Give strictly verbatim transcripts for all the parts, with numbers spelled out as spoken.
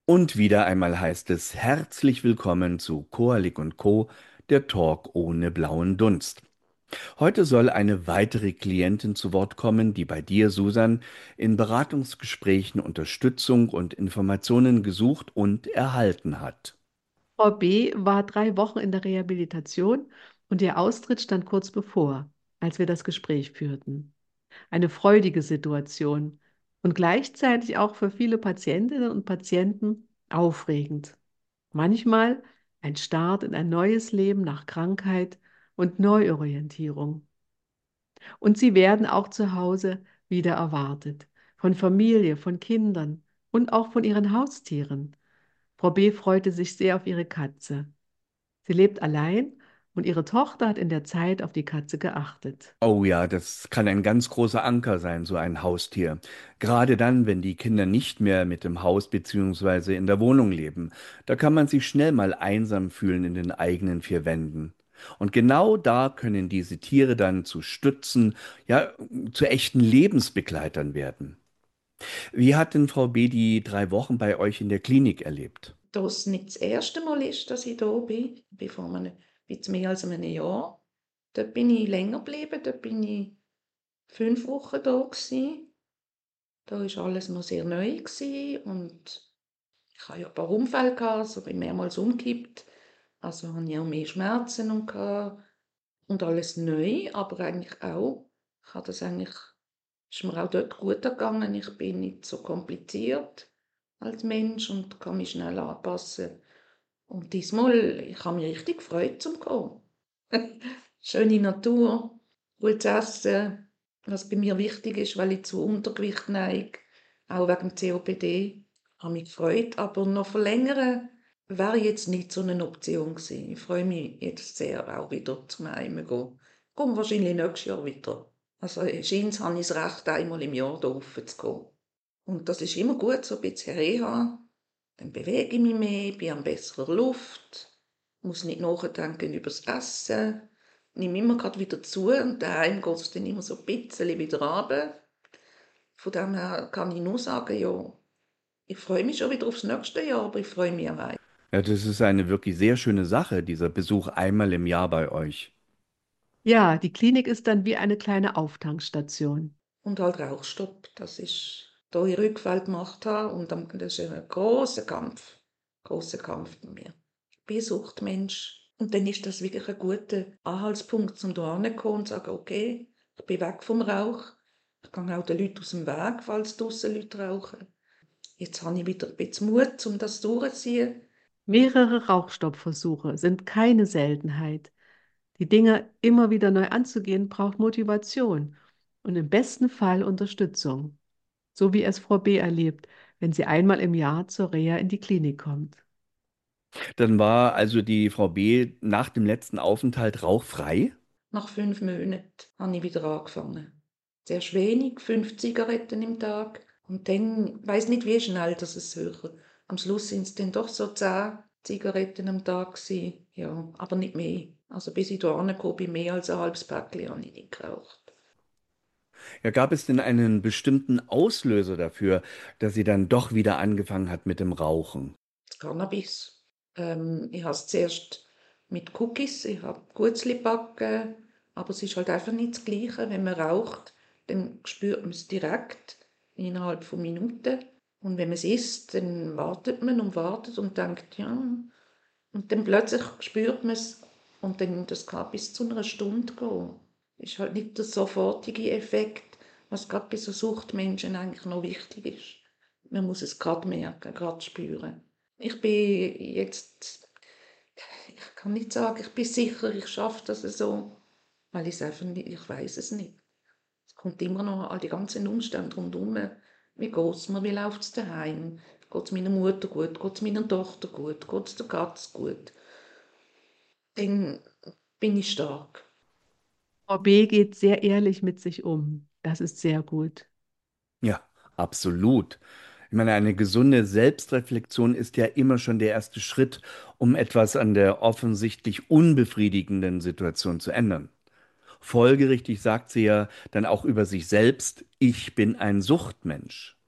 Und wieder einmal heißt es herzlich willkommen zu Koalik und Co., der Talk ohne blauen Dunst. Heute soll eine weitere Klientin zu Wort kommen, die bei dir, Susan, in Beratungsgesprächen Unterstützung und Informationen gesucht und erhalten hat. Frau B. war drei Wochen in der Rehabilitation und ihr Austritt stand kurz bevor, als wir das Gespräch führten. Eine freudige Situation und gleichzeitig auch für viele Patientinnen und Patienten aufregend. Manchmal ein Start in ein neues Leben nach Krankheit und Neuorientierung. Und sie werden auch zu Hause wieder erwartet, von Familie, von Kindern und auch von ihren Haustieren. Frau B. freute sich sehr auf ihre Katze. Sie lebt allein und ihre Tochter hat in der Zeit auf die Katze geachtet. Oh ja, das kann ein ganz großer Anker sein, so ein Haustier. Gerade dann, wenn die Kinder nicht mehr mit dem Haus beziehungsweise in der Wohnung leben. Da kann man sich schnell mal einsam fühlen in den eigenen vier Wänden. Und genau da können diese Tiere dann zu Stützen, ja, zu echten Lebensbegleitern werden. Wie hat denn Frau B. die drei Wochen bei euch in der Klinik erlebt? Da es nicht das erste Mal ist, dass ich da bin, ich bin vor einem bisschen mehr als einem Jahr. Dort bin ich länger geblieben, dort bin ich fünf Wochen da gewesen. Da war alles noch sehr neu gewesen und ich hatte ja ein paar Unfälle gehabt, also bin mehrmals umgekippt. Also hatte ich auch mehr Schmerzen und, gehabt und alles neu, aber eigentlich auch, ich habe das eigentlich, ist mir auch dort gut gegangen. Ich bin nicht so kompliziert als Mensch und kann mich schnell anpassen. Und diesmal, ich habe mich richtig gefreut zum Kommen. Schöne Natur, gutes Essen, was bei mir wichtig ist, weil ich zu Untergewicht neige, auch wegen C O P D. Ich habe mich gefreut, aber noch verlängern wäre jetzt nicht so eine Option gewesen. Ich freue mich jetzt sehr, auch wieder zum Heim zu gehen. Ich komme wahrscheinlich nächstes Jahr wieder. Also in Schins habe ich das Recht, einmal im Jahr da rauf zu gehen. Und das ist immer gut, so ein bisschen Reha. Dann bewege ich mich mehr, bin an besserer Luft, muss nicht nachdenken über das Essen, nehme immer gerade wieder zu und daheim geht es dann immer so ein bisschen wieder runter. Von dem her kann ich nur sagen, ja, ich freue mich schon wieder aufs nächste Jahr, aber ich freue mich auch. Ja, das ist eine wirklich sehr schöne Sache, dieser Besuch einmal im Jahr bei euch. Ja, die Klinik ist dann wie eine kleine Auftankstation. Und halt Rauchstopp, das ist, da ich Rückfall gemacht habe und dann, das ist ein großer Kampf, großer Kampf bei mir. Ich bin ein Suchtmensch und dann ist das wirklich ein guter Anhaltspunkt, um da hinzukommen und zu sagen, okay, ich bin weg vom Rauch, ich gehe auch den Leuten aus dem Weg, falls draussen Leute rauchen. Jetzt habe ich wieder ein bisschen Mut, um das durchzuziehen. Mehrere Rauchstoppversuche sind keine Seltenheit. Die Dinge immer wieder neu anzugehen, braucht Motivation und im besten Fall Unterstützung, so wie es Frau B. erlebt, wenn sie einmal im Jahr zur Reha in die Klinik kommt. Dann war also die Frau B. nach dem letzten Aufenthalt rauchfrei? Nach fünf Monaten habe ich wieder angefangen. Zuerst wenig, fünf Zigaretten im Tag. Und dann, ich weiss nicht, wie schnell das es höher. Am Schluss sind es dann doch so zehn Zigaretten am Tag gewesen. Ja, aber nicht mehr. Also bis ich da angekommen bin, mehr als ein halbes Päckchen habe ich nicht geraucht. Ja, gab es denn einen bestimmten Auslöser dafür, dass sie dann doch wieder angefangen hat mit dem Rauchen? Das Cannabis. Ähm, ich habe es zuerst mit Cookies, ich habe Gutzli gebacken, aber es ist halt einfach nicht das Gleiche. Wenn man raucht, dann spürt man es direkt innerhalb von Minuten. Und wenn man es isst, dann wartet man und wartet und denkt, ja. Und dann plötzlich spürt man es und dann das kann bis zu einer Stunde gehen. Ist halt nicht der sofortige Effekt, was gerade bei so Suchtmenschen eigentlich noch wichtig ist. Man muss es gerade merken, gerade spüren. Ich bin jetzt, ich kann nicht sagen, ich bin sicher, ich schaffe das so, weil ich es einfach nicht, ich weiß es nicht. Es kommt immer noch all die ganzen Umstände rundherum. Wie geht es mir, wie läuft es daheim? Geht es meiner Mutter gut? Geht es meiner Tochter gut? Geht es der Katze gut? Dann bin ich stark. Frau B. geht sehr ehrlich mit sich um. Das ist sehr gut. Ja, absolut. Ich meine, eine gesunde Selbstreflexion ist ja immer schon der erste Schritt, um etwas an der offensichtlich unbefriedigenden Situation zu ändern. Folgerichtig sagt sie ja dann auch über sich selbst, ich bin ein Suchtmensch.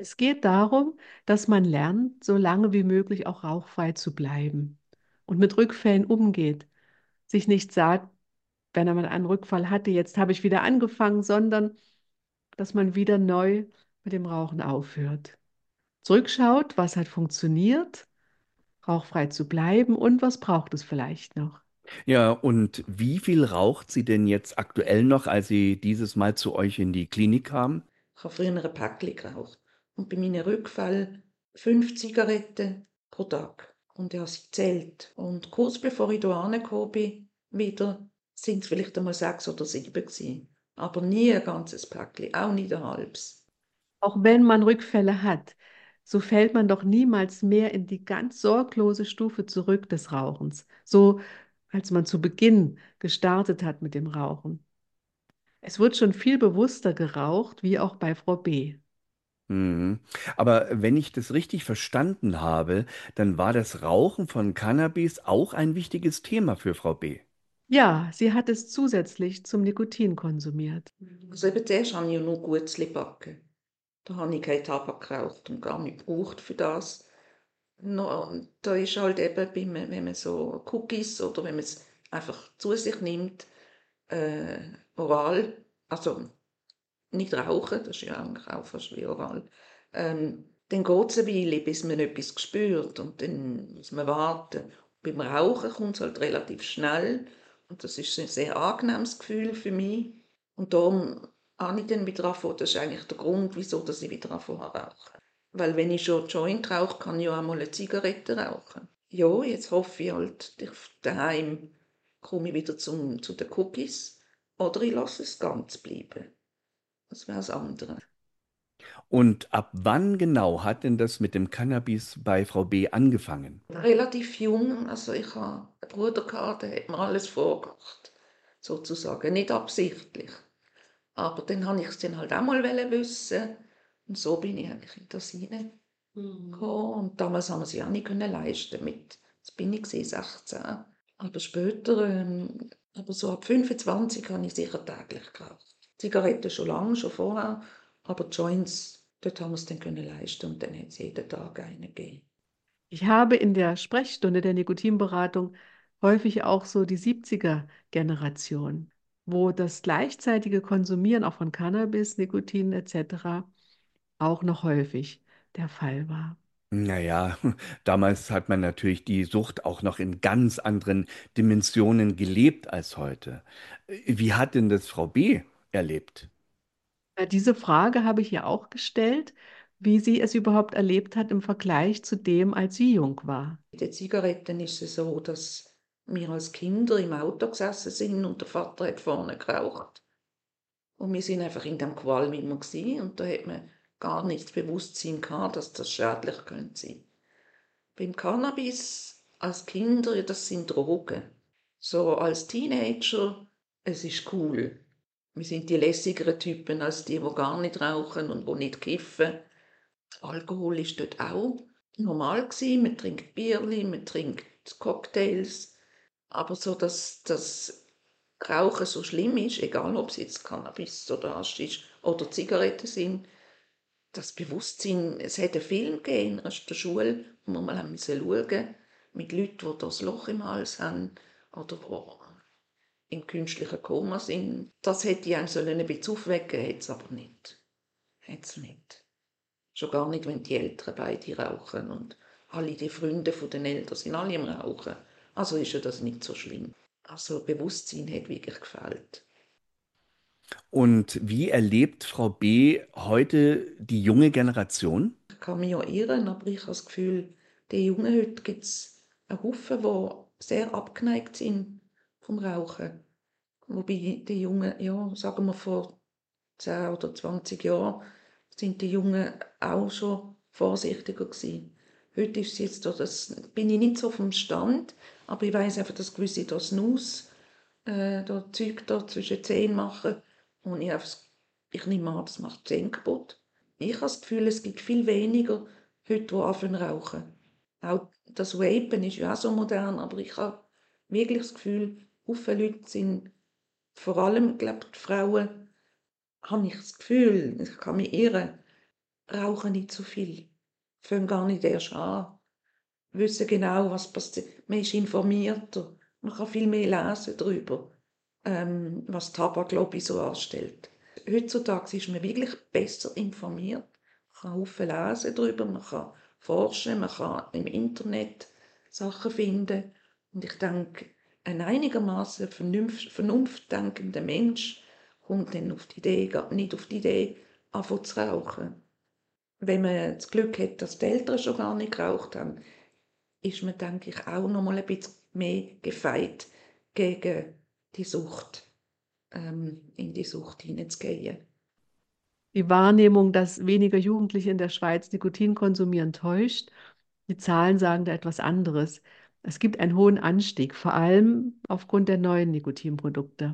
Es geht darum, dass man lernt, so lange wie möglich auch rauchfrei zu bleiben und mit Rückfällen umgeht. Sich nicht sagt, wenn er mal einen Rückfall hatte, jetzt habe ich wieder angefangen, sondern dass man wieder neu mit dem Rauchen aufhört. Zurückschaut, was hat funktioniert, rauchfrei zu bleiben und was braucht es vielleicht noch. Ja, und wie viel raucht sie denn jetzt aktuell noch, als sie dieses Mal zu euch in die Klinik kam? Ich habe früher ein Päckchen geraucht. Und bei meinen Rückfällen fünf Zigaretten pro Tag. Und ich habe sie gezählt. Und kurz bevor ich hier angekommen bin, wieder, sind es vielleicht einmal sechs oder sieben gewesen. Aber nie ein ganzes Päckchen, auch nicht ein halbes. Auch wenn man Rückfälle hat, so fällt man doch niemals mehr in die ganz sorglose Stufe zurück des Rauchens, so als man zu Beginn gestartet hat mit dem Rauchen. Es wird schon viel bewusster geraucht, wie auch bei Frau B. Mhm. Aber wenn ich das richtig verstanden habe, dann war das Rauchen von Cannabis auch ein wichtiges Thema für Frau B. Ja, sie hat es zusätzlich zum Nikotin konsumiert. Also eben zuerst habe ich ja nur Gutzli gebacken. Da habe ich keinen Tabak geraucht und gar nicht gebraucht für das. No, da ist halt eben, bei man- wenn man so Cookies oder wenn man es einfach zu sich nimmt, äh, oral, also nicht rauchen, das ist ja eigentlich auch fast wie oral, ähm, dann geht es eine Weile, bis man etwas spürt und dann muss man warten. Beim Rauchen kommt es halt relativ schnell und das ist ein sehr angenehmes Gefühl für mich. Und darum habe ich dann wieder angefangen, das ist eigentlich der Grund, wieso dass ich wieder angefangen habe rauchen. Weil wenn ich schon Joint rauche, kann ich ja auch mal eine Zigarette rauchen. Ja, jetzt hoffe ich halt, ich daheim komme ich wieder zum, zu den Cookies oder ich lasse es ganz bleiben. Das wäre das andere. Und ab wann genau hat denn das mit dem Cannabis bei Frau B angefangen? Relativ jung, also ich hatte einen Bruder, gehabt, der hat mir alles vorgemacht, sozusagen, nicht absichtlich. Aber dann wollte ich es dann halt auch mal wissen und so bin ich eigentlich in das hineingekommen. Mhm. Und damals haben wir sie auch nicht können leisten mit, jetzt bin ich sechzehn. Aber später, ähm, aber so ab fünfundzwanzig habe ich sicher täglich geraucht. Zigaretten schon lange, schon vorher, aber Joints, dort haben wir es dann können leisten und dann hat es jeden Tag eine gegeben. Ich habe in der Sprechstunde der Nikotinberatung häufig auch so die siebziger-Generation, wo das gleichzeitige Konsumieren auch von Cannabis, Nikotin et cetera auch noch häufig der Fall war. Naja, damals hat man natürlich die Sucht auch noch in ganz anderen Dimensionen gelebt als heute. Wie hat denn das Frau B erlebt? Ja, diese Frage habe ich ihr auch gestellt, wie sie es überhaupt erlebt hat im Vergleich zu dem, als sie jung war. Bei den Zigaretten ist es so, dass wir als Kinder im Auto gesessen sind und der Vater hat vorne geraucht. Und wir sind einfach in dem Qualm immer gewesen, und da hat man gar nicht das Bewusstsein gehabt, dass das schädlich könnte sein. Beim Cannabis als Kinder, ja, das sind Drogen. So als Teenager, es ist cool. Wir sind die lässigeren Typen als die, die gar nicht rauchen und die nicht kiffen. Alkohol ist dort auch normal gewesen. Man trinkt Bierli, man trinkt Cocktails. Aber so, dass das Rauchen so schlimm ist, egal ob es jetzt Cannabis oder Haschisch oder Zigaretten sind, das Bewusstsein, es hat einen Film gegeben in der Schule, wo wir mal haben müssen schauen, mit Leuten, die das Loch im Hals haben oder die im künstlichen Koma sind. Das hätte einem sollen ein bisschen aufwecken, hat es aber nicht. Hat's nicht. Schon gar nicht, wenn die Eltern beide rauchen und alle die Freunde von den Eltern sind alle im Rauchen. Also ist ja das nicht so schlimm. Also Bewusstsein hat wirklich gefehlt. Und wie erlebt Frau B heute die junge Generation? Ich kann mich ja irren, aber ich habe das Gefühl, die Jungen heute gibt es einen Haufen, die sehr abgeneigt sind vom Rauchen. Wobei die Jungen, ja, sagen wir vor zehn oder zwanzig Jahren, sind die Jungen auch schon vorsichtiger gewesen. Heute ist es jetzt so, das bin ich nicht so vom Stand, aber ich weiß einfach, dass gewisse da Snus, äh, da Zeug da zwischen Zehen machen und ich, einfach, ich nehme an, das macht die Zähne kaputt. Ich habe das Gefühl, es gibt viel weniger heute, die anfangen zu rauchen. Auch das Vapen ist ja auch so modern, aber ich habe wirklich das Gefühl, viele Leute sind, vor allem, glaube ich, die Frauen, habe ich das Gefühl, ich kann mich irren, rauchen nicht zu viel, fangen gar nicht erst an, wissen genau, was passiert. Man ist informierter, man kann viel mehr lesen darüber, ähm, was Tabaklobby so anstellt. Heutzutage ist man wirklich besser informiert, man kann viel lesen darüber, man kann forschen, man kann im Internet Sachen finden. Und ich denke, ein einigermaßen vernunft, vernunftdenkender Mensch kommt dann auf die Idee, geht nicht auf die Idee, anfangen zu rauchen. Wenn man das Glück hat, dass die Eltern schon gar nicht geraucht haben, ist man, denke ich, auch noch mal ein bisschen mehr gefeit gegen die Sucht, ähm, in die Sucht hineinzugehen. Die Wahrnehmung, dass weniger Jugendliche in der Schweiz Nikotin konsumieren, täuscht. Die Zahlen sagen da etwas anderes. Es gibt einen hohen Anstieg, vor allem aufgrund der neuen Nikotinprodukte.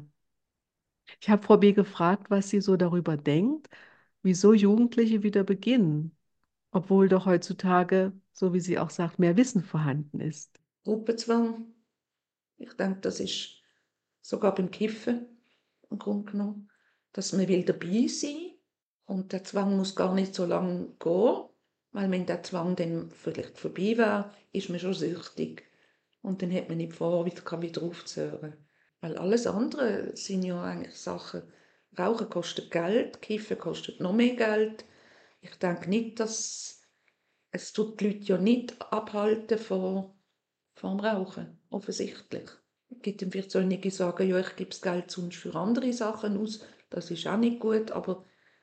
Ich habe Frau B. gefragt, was sie so darüber denkt, wieso Jugendliche wieder beginnen, obwohl doch heutzutage, so wie sie auch sagt, mehr Wissen vorhanden ist. Gruppenzwang, ich denke, das ist sogar beim Kiffen im Grunde genommen, dass man will dabei sein und der Zwang muss gar nicht so lange gehen, weil wenn der Zwang dann vielleicht vorbei wäre, ist man schon süchtig und dann hat man nicht vor, wieder, wieder aufzuhören. Weil alles andere sind ja eigentlich Sachen, Rauchen kostet Geld, Kiffen kostet noch mehr Geld. Ich denke nicht, dass es tut die Leute ja nicht abhalten von, vom Rauchen, offensichtlich. Es gibt dann vielleicht solche, die sagen, ja, ich gebe das Geld sonst für andere Sachen aus, das ist auch nicht gut, aber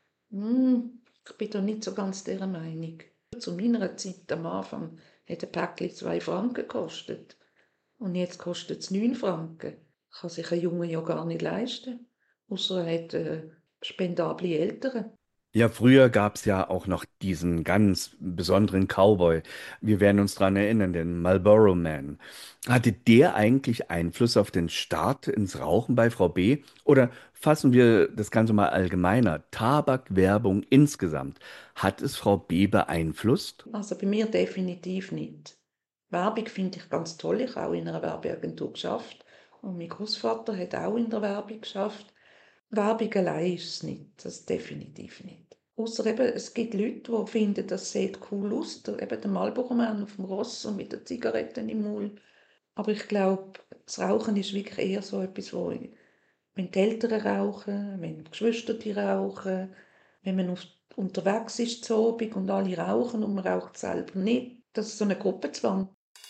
hm, ich bin da nicht so ganz dieser Meinung. Zu meiner Zeit am Anfang hat ein Päckchen zwei Franken gekostet und jetzt kostet es neun Franken. Kann sich ein Junge ja gar nicht leisten, außer er hat äh, spendable Eltern. Ja, früher gab es ja auch noch diesen ganz besonderen Cowboy. Wir werden uns daran erinnern, den Marlboro Man. Hatte der eigentlich Einfluss auf den Start ins Rauchen bei Frau B? Oder fassen wir das Ganze mal allgemeiner? Tabakwerbung insgesamt. Hat es Frau B beeinflusst? Also bei mir definitiv nicht. Werbung finde ich ganz toll. Ich habe auch in einer Werbeagentur geschafft und mein Großvater hat auch in der Werbung geschafft. Werbung allein ist es nicht, das definitiv nicht. Außer eben, es gibt Leute, die finden, das sieht cool aus, der, eben der Marlboro-Mann auf dem Ross und mit der Zigaretten im Mund. Aber ich glaube, das Rauchen ist wirklich eher so etwas, wo, wenn die Eltern rauchen, wenn die Geschwister die rauchen, wenn man auf, unterwegs ist zu Abend und alle rauchen und man raucht selber nicht, das ist so ein Gruppenzwang.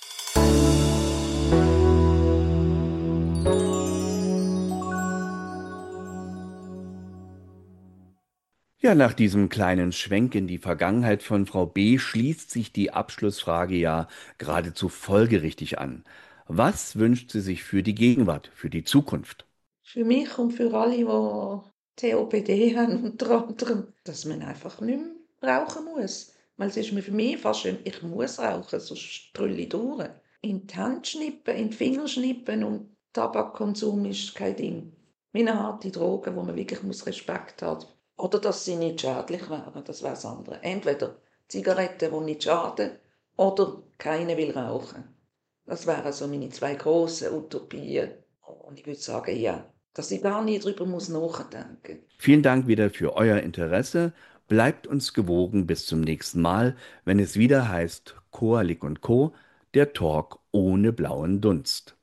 Ja, nach diesem kleinen Schwenk in die Vergangenheit von Frau B. schließt sich die Abschlussfrage ja geradezu folgerichtig an. Was wünscht sie sich für die Gegenwart, für die Zukunft? Für mich und für alle, die C O P D haben, unter anderem, dass man einfach nicht mehr rauchen muss. Weil es ist mir für mich fast schon, ich muss rauchen, sonst drülle ich durch. In die Hand schnippen, in die Finger schnippen und Tabakkonsum ist kein Ding. Wie eine harte Droge, wo man wirklich muss Respekt haben. Oder dass sie nicht schädlich wären, das wäre das andere. Entweder Zigaretten, die nicht schaden, oder keine will rauchen. Das wären so meine zwei grossen Utopien. Und ich würde sagen, ja, dass ich gar nicht darüber muss nachdenken. Vielen Dank wieder für euer Interesse. Bleibt uns gewogen bis zum nächsten Mal, wenn es wieder heißt Koalik und Co., der Talk ohne blauen Dunst.